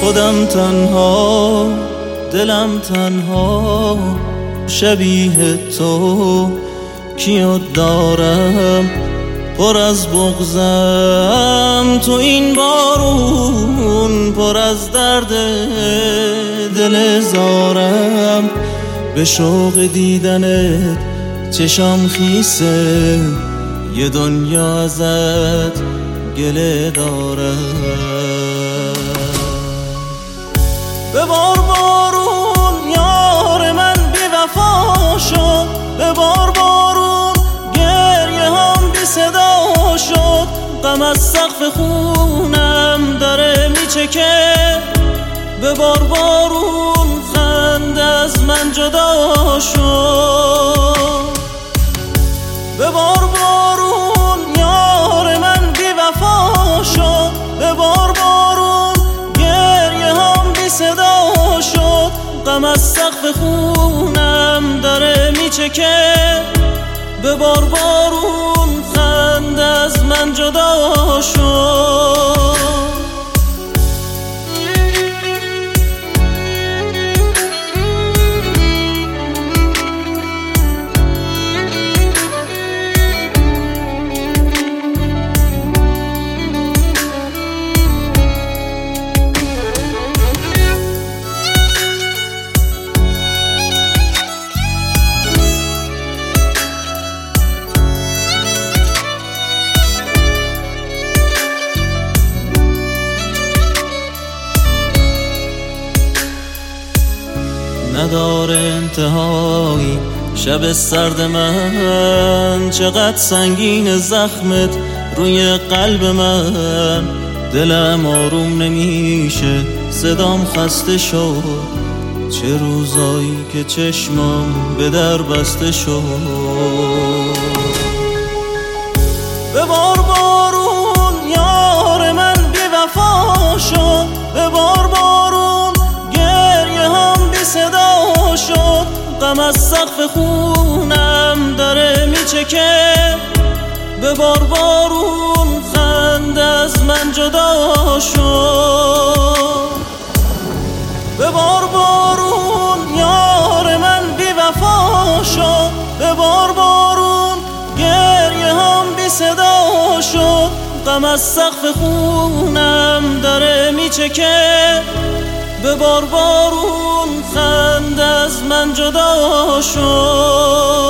خودم تنها، دلم تنها، شبیه تو کیو دارم؟ پر از بغضم تو این بارون، پر از درد دل زارم. به شوق دیدنت چشام خیسه، یه دنیا ازت گله دارم. ببار بارون یار من بی وفا شد، ببار بارون گریه هم بی صدا شد. غم از سقف خونم داره میچکه، ببار بارون خنده از من جدا شد. ببار بارون یار من بی وفا شد، ببار بارون گریه هم بی صدا شد. غم از سقف خونم داره میچکه، ببار بارون خنده از من جدا شد. نداره انتهایی شب سرد من، چقدر سنگین زخمت روی قلب من. دلم آروم نمیشه، صدام خسته شد، چه روزایی که چشمام به در بسته شد. ببار بارون یار من بی وفا شد، ببار بارون گریه هم بی صدا شد. غم از سقف خونم داره میچکه، ببار بارون خنده از من جدا شد. ببار بارون یار من بی وفا شد، ببار بارون گریه هم بی صدا شد. غم از سقف خونم داره میچکه، ببار بارون خنده از من جدا شد.